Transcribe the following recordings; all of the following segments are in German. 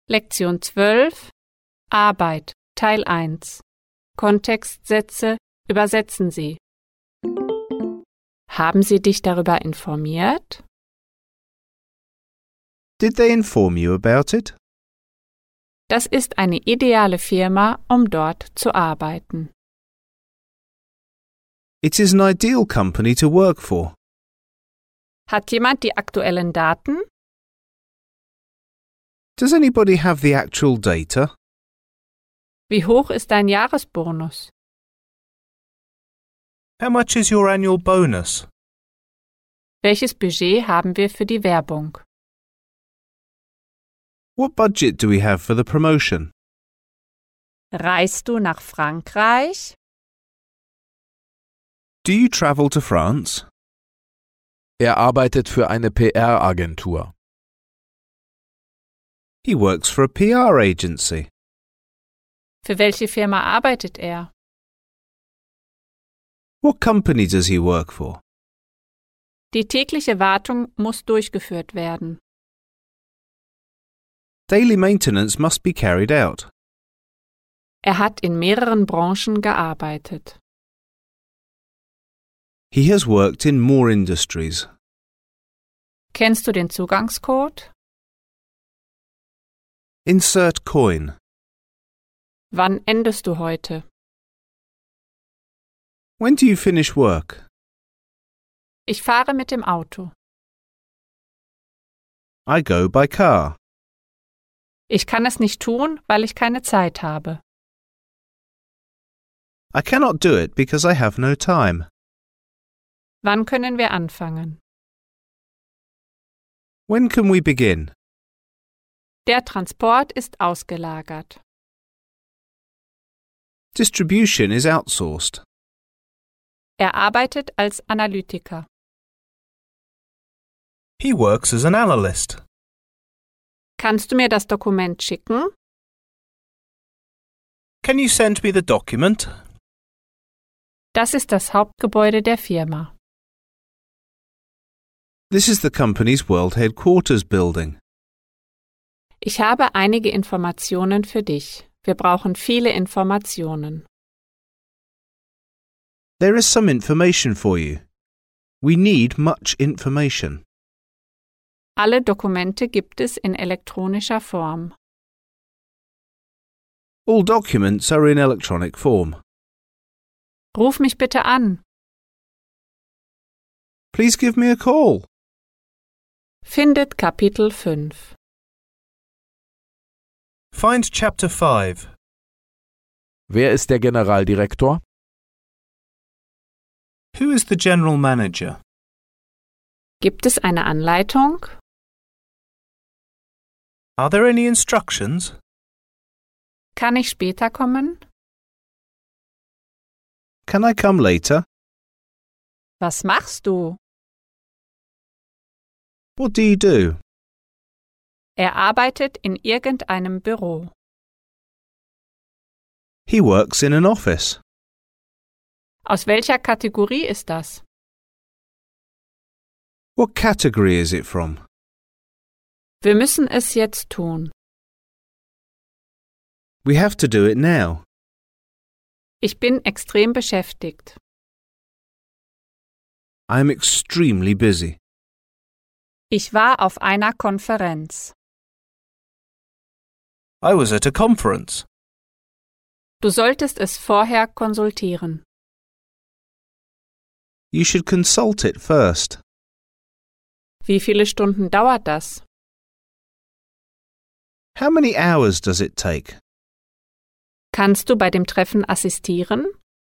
Lektion 12 Arbeit Teil 1 Kontextsätze übersetzen Sie. Haben Sie dich darüber informiert? Did they inform you about it? Das ist eine ideale Firma, um dort zu arbeiten. It is an ideal company to work for. Hat jemand die aktuellen Daten? Does anybody have the actual data? Wie hoch ist dein Jahresbonus? How much is your annual bonus? Welches Budget haben wir für die Werbung? What budget do we have for the promotion? Reist du nach Frankreich? Do you travel to France? Er arbeitet für eine PR-Agentur. He works for a PR agency. Für welche Firma arbeitet er? What company does he work for? Die tägliche Wartung muss durchgeführt werden. Daily maintenance must be carried out. Er hat in mehreren Branchen gearbeitet. He has worked in more industries. Kennst du den Zugangscode? Insert coin. Wann endest du heute? When do you finish work? Ich fahre mit dem Auto. I go by car. Ich kann es nicht tun, weil ich keine Zeit habe. I cannot do it because I have no time. Wann können wir anfangen? When can we begin? Der Transport ist ausgelagert. Distribution is outsourced. Er arbeitet als Analytiker. He works as an analyst. Kannst du mir das Dokument schicken? Can you send me the document? Das ist das Hauptgebäude der Firma. This is the company's world headquarters building. Ich habe einige Informationen für dich. Wir brauchen viele Informationen. There is some information for you. We need much information. Alle Dokumente gibt es in elektronischer Form. All documents are in electronic form. Ruf mich bitte an. Please give me a call. Findet Kapitel 5. Find Chapter 5. Wer ist der Generaldirektor? Who is the general manager? Gibt es eine Anleitung? Are there any instructions? Kann ich später kommen? Can I come later? Was machst du? What do you do? Er arbeitet in irgendeinem Büro. He works in an office. Aus welcher Kategorie ist das? What category is it from? Wir müssen es jetzt tun. We have to do it now. Ich bin extrem beschäftigt. I am extremely busy. Ich war auf einer Konferenz. I was at a conference. Du solltest es vorher konsultieren. You should consult it first. Wie viele Stunden dauert das? How many hours does it take? Kannst du bei dem Treffen assistieren?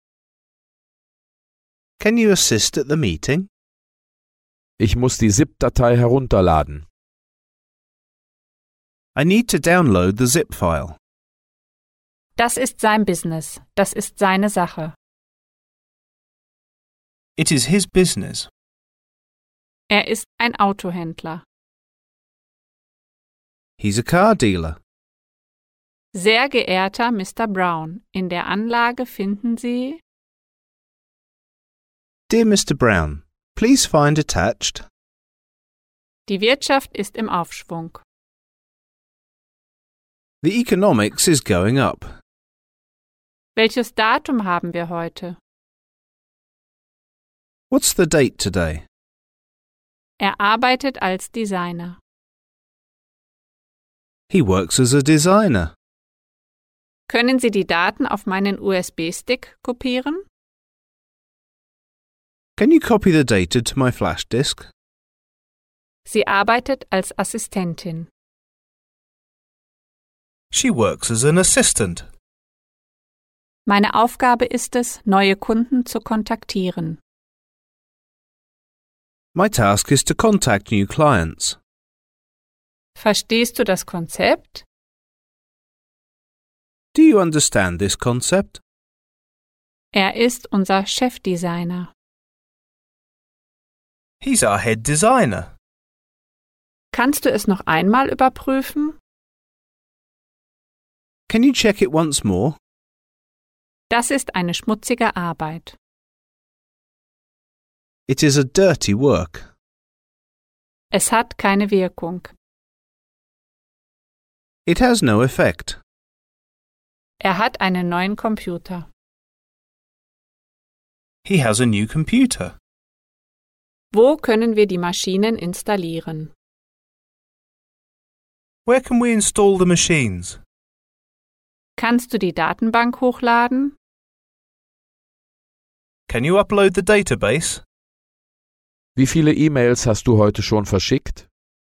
Can you assist at the meeting? Ich muss die ZIP-Datei herunterladen. I need to download the zip file. Das ist sein Business. Das ist seine Sache. It is his business. Er ist ein Autohändler. He's a car dealer. Sehr geehrter Mr. Brown, in der Anlage finden Sie... Dear Mr. Brown, please find attached. Die Wirtschaft ist im Aufschwung. The economics is going up. Welches Datum haben wir heute? What's the date today? Er arbeitet als Designer. He works as a designer. Können Sie die Daten auf meinen USB-Stick kopieren? Can you copy the data to my flash disk? Sie arbeitet als Assistentin. She works as an assistant. Meine Aufgabe ist es, neue Kunden zu kontaktieren. My task is to contact new clients. Verstehst du das Konzept? Do you understand this concept? Er ist unser Chefdesigner. He's our head designer. Kannst du es noch einmal überprüfen? Can you check it once more? Das ist eine schmutzige Arbeit. It is a dirty work. Es hat keine Wirkung. It has no effect. Er hat einen neuen Computer. He has a new computer. Wo können wir die Maschinen installieren? Where can we install the machines? Kannst du die Datenbank hochladen? Can you upload the database? Wie viele E-Mails hast du heute schon verschickt?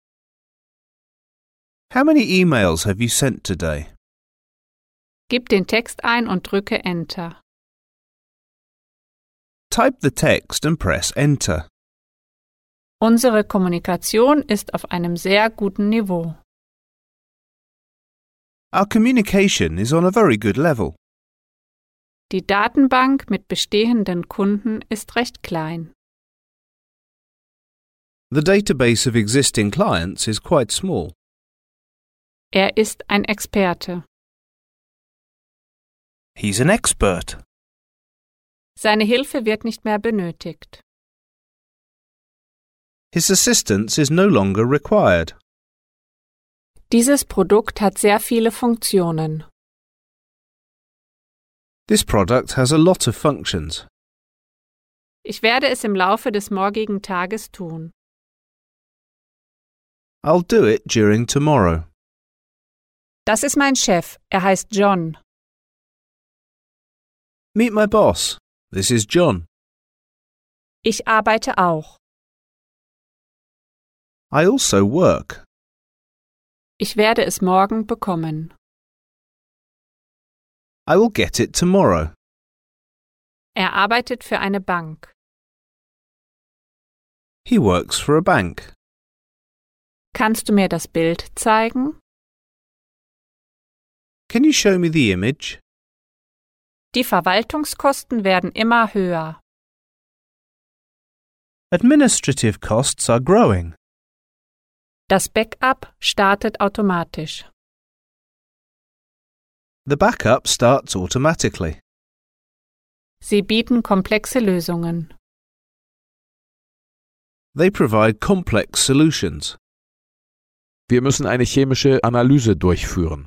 How many emails have you sent today? Gib den Text ein und drücke Enter. Type the text and press Enter. Unsere Kommunikation ist auf einem sehr guten Niveau. Our communication is on a very good level. Die Datenbank mit bestehenden Kunden ist recht klein. The database of existing clients is quite small. Er ist ein Experte. He's an expert. Seine Hilfe wird nicht mehr benötigt. His assistance is no longer required. Dieses Produkt hat sehr viele Funktionen. This product has a lot of functions. Ich werde es im Laufe des morgigen Tages tun. I'll do it during tomorrow. Das ist mein Chef. Er heißt John. Meet my boss. This is John. Ich arbeite auch. I also work. Ich werde es morgen bekommen. I will get it tomorrow. Er arbeitet für eine Bank. He works for a bank. Kannst du mir das Bild zeigen? Can you show me the image? Die Verwaltungskosten werden immer höher. Administrative costs are growing. Das Backup startet automatisch. The backup starts automatically. Sie bieten komplexe Lösungen. They provide complex solutions. Wir müssen eine chemische Analyse durchführen.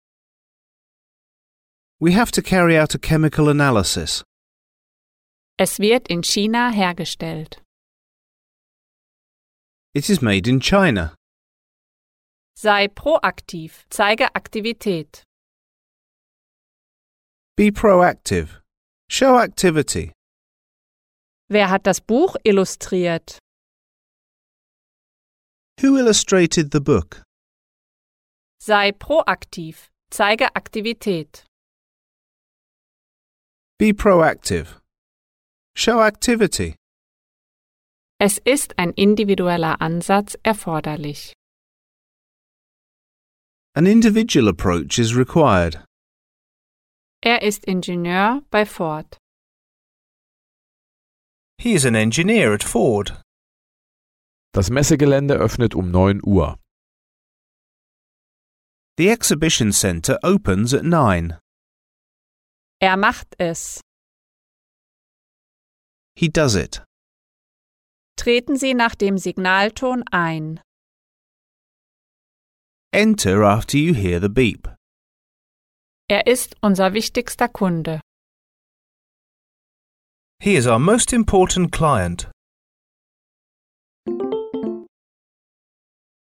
We have to carry out a chemical analysis. Es wird in China hergestellt. It is made in China. Sei proaktiv, zeige Aktivität. Be proactive. Show activity. Wer hat das Buch illustriert? Who illustrated the book? Sei proaktiv, zeige Aktivität. Be proactive. Show activity. Es ist ein individueller Ansatz erforderlich. An individual approach is required. Er ist Ingenieur bei Ford. He is an engineer at Ford. Das Messegelände öffnet um 9 Uhr. The exhibition center opens at 9. Er macht es. He does it. Treten Sie nach dem Signalton ein. Enter after you hear the beep. Er ist unser wichtigster Kunde. He is our most important client.